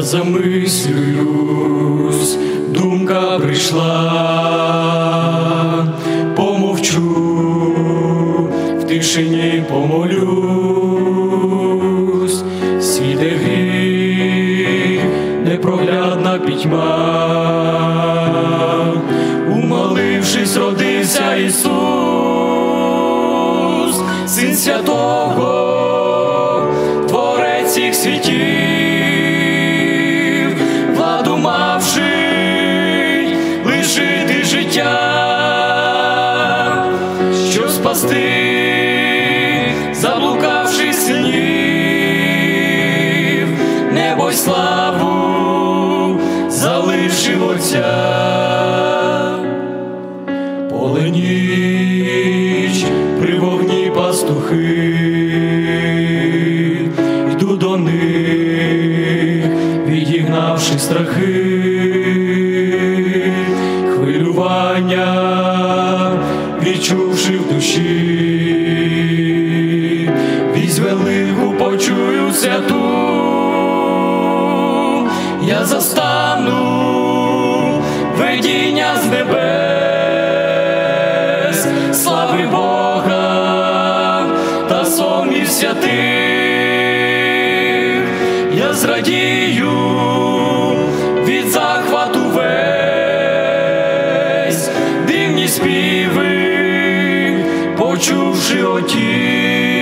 замислююсь, думка прийшла, помовчу, в тишині помолюсь, світе гріх, непроглядна пітьма, умолившись, родився Ісус, Син Святого, Творець всіх світів, владу мавши лишити життя, щоб спасти заблукавших синів, небо й славу залишив Отця. Поле ніч, при вогні пастухи, йду до них, відігнавши страхи, хвилювання, відчувши в душі, вість велику почую святу, я застану видіння з небес, слави Бога та сонмів святих, я зрадію від захвату весь, дивні співи, почувши оті.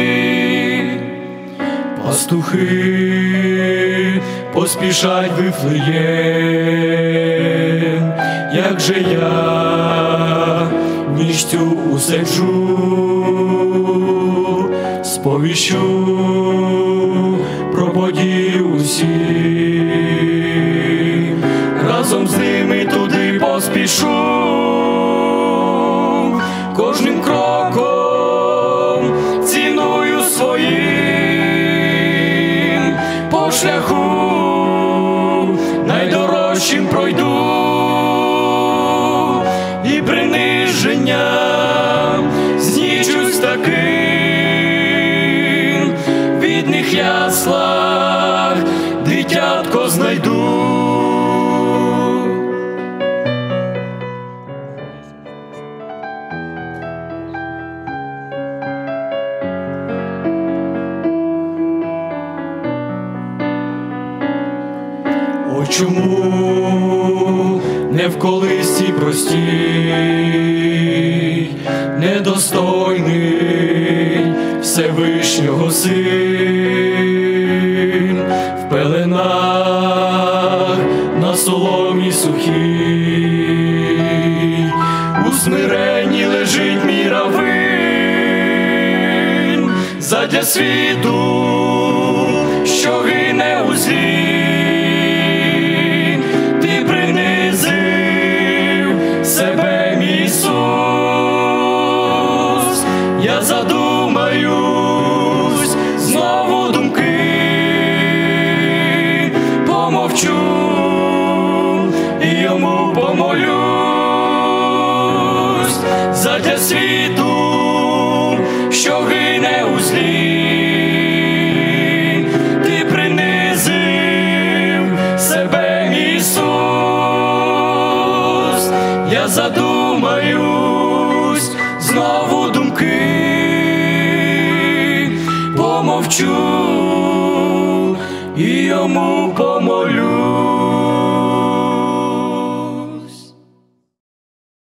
Пастухи поспішать в Вифлеєм, як же я ніч цю усиджу, сповіщу про події усі, разом з ними туди поспішу, кожним кроком ціною своїм по шляху найдорожчим пройду, і приниженням знічусь таким, в бідних яслах дитятко знайду. О, чому не в колисці простій, недостойний Всевишнього Син, в пеленах на соломі сухій, у смиренні лежить мій раввин, задля світу, що гине у злі. Себе, мій Ісус, я задумаюсь, знову думки, помовчу і йому помолюсь, задля світу, що гине у злі, ти принизив себе, мій Ісус. Я задумаюсь, знову думки, помовчу і йому